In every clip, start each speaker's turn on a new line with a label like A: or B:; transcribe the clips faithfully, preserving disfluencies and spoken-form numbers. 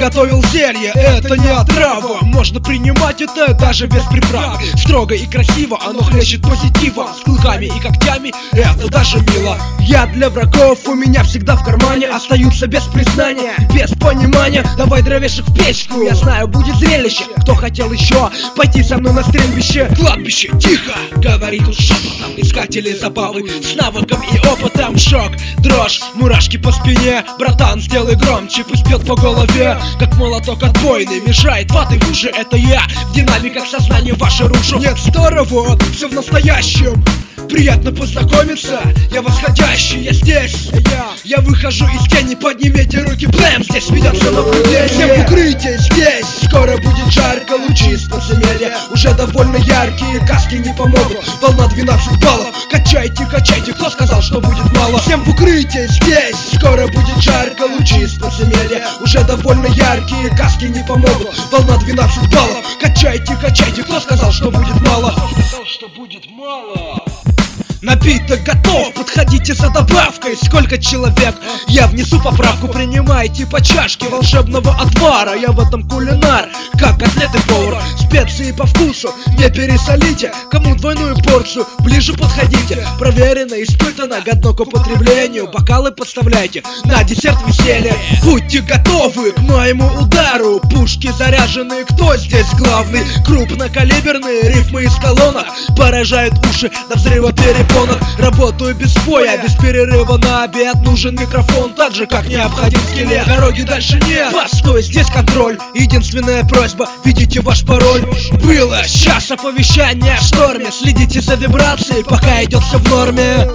A: приготовил зелье, это не отрава. Можно принимать это даже без приправ. Строго и красиво, оно хлещет позитивом. С клыками и когтями, это даже мило. Я для врагов у меня всегда в кармане. Остаются без признания, без понимания. Давай дровешек в печку, я знаю, будет зрелище. Кто хотел еще пойти со мной на стрельбище? Кладбище, тихо, говорит он шепотом. Искатели забавы с навыком и опытом. Шок, дрожь, мурашки по спине. Братан, сделай громче, пусть бьет по голове, как молоток отбойный. Мешает ваты в уши, это я. В динамиках сознания ваше рушу. Нет, здорово, все в настоящем. Приятно познакомиться, я восходящий, я здесь. Я, я выхожу из тени, поднимите руки, блэм. Здесь ведется наблюдение. Всем в укрытие здесь. Скоро будет жарко, лучи из подземелья уже довольно яркие, каски не помогут. Волна двенадцать баллов, качайте, качайте. Кто сказал, что будет мало? Всем в укрытие здесь. Скоро будет жарко, лучи из подземелья уже довольно яркие, каски не помогут. Волна двенадцать баллов, качайте, качайте. Кто сказал, что будет мало? Кто сказал, что будет мало? Напиток готов, подходите за добавкой. Сколько человек? Я внесу поправку. Принимайте по чашке волшебного отвара. Я в этом кулинар, как котлеты повар. Специи по вкусу, не пересолите. Кому двойную порцию, ближе подходите. Проверено, испытано, годно к употреблению. Бокалы подставляйте на десерт веселья. Будьте готовы к моему удару. Пушки заряжены, кто здесь главный? Крупнокалиберные рифмы из колонок поражают уши до взрыва перепонок. Работаю без боя, без перерыва на обед. Нужен микрофон, так же как необходим скелет. Дороги дальше нет, постой, здесь контроль. Единственная просьба, видите ваш пароль. Было, сейчас оповещание о шторме. Следите за вибрацией, пока идет все в норме.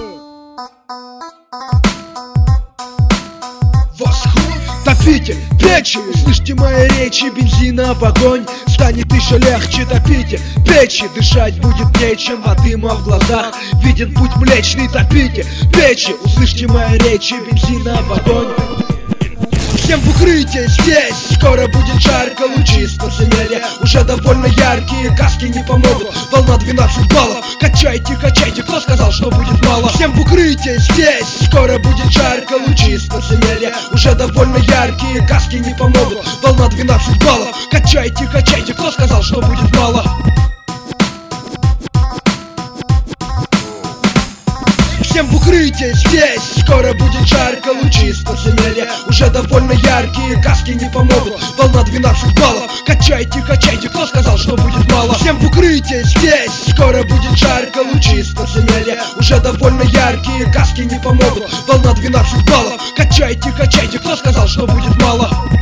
A: Восход. Топите печи, слышите мои речи. Бензина в огонь, станет еще легче. Топите печи, дышать будет нечем. От дыма в глазах виден путь млечный. Топите печи, услышьте мои речи. Бензина в огонь. Всем в укрытие здесь. Скоро будет жарко, лучи из подземелья уже довольно яркие, каски не помогут. Волна двенадцать баллов, качайте, качайте. Кто сказал, что будет мало? Всем в укрытие здесь. Скоро будет жарко, лучи из подземелья уже довольно яркие, каски не помогут. Волна двенадцать баллов, качайте, качайте. Кто сказал, что будет мало? Всем в укрытие здесь. Скоро будет жарко, лучи из подземелья уже довольно яркие, каски не помогут. Волна двенадцать баллов, качайте, качайте. Кто сказал, что будет мало? Всем в укрытие здесь. Скоро будет жарко, лучи из подземелья уже довольно яркие, каски не помогут. Волна двенадцать баллов, качайте, качайте. Кто сказал, что будет мало?